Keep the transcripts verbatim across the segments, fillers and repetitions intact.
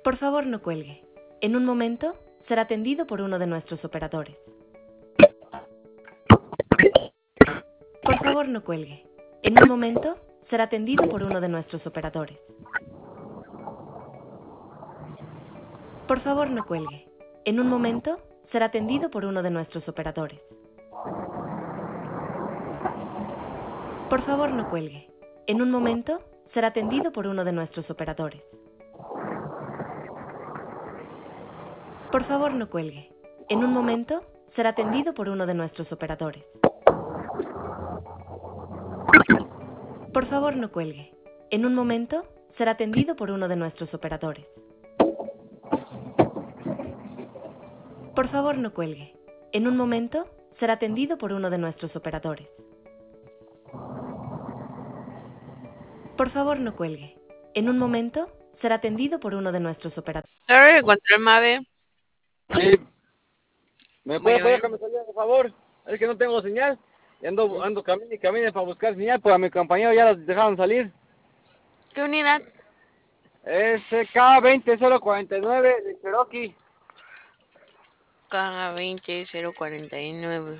Por favor, no cuelgue. En un momento será atendido por uno de nuestros operadores. Por favor, no cuelgue. En un momento será atendido por uno de nuestros operadores. Por favor, no cuelgue. En un momento será atendido por uno de nuestros operadores. Por favor, no cuelgue. En un momento será atendido por uno de nuestros operadores. Por favor, no cuelgue. En un momento será atendido por uno de nuestros operadores. Por favor, no cuelgue. En un momento será atendido por uno de nuestros operadores. Por favor, no cuelgue. En un momento será atendido por uno de nuestros operadores. Por favor, no cuelgue. En un momento será atendido por uno de nuestros operadores. Ahora encontré el Mave. Sí, ¿me puede Bueno, poner bueno. que me salga, por favor? Es que no tengo señal. Y ando, ando camine y camine para buscar señal, pues a mi compañero ya los dejaron salir. ¿Qué unidad? S K veinte cero cuarenta y nueve de Cherokee. K veinte cero cuarenta y nueve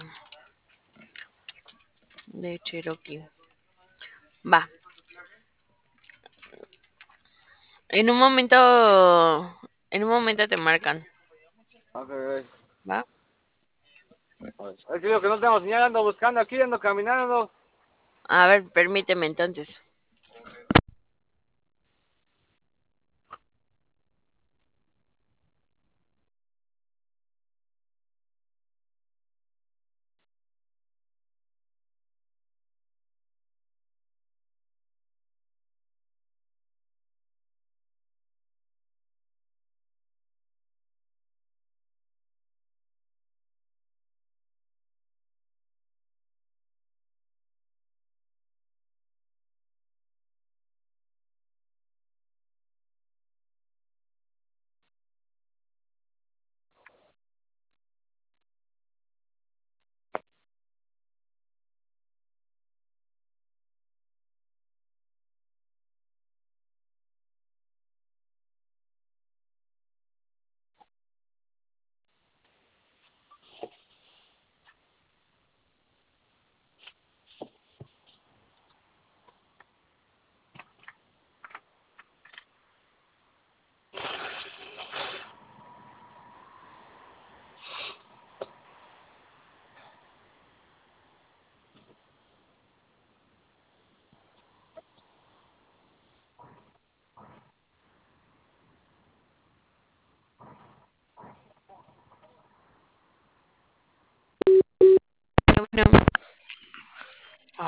de Cherokee. Va. En un momento. En un momento te marcan. Ok, ok. Va. Es que digo que no tengo señal, ando buscando aquí, ando caminando. A ver, permíteme entonces.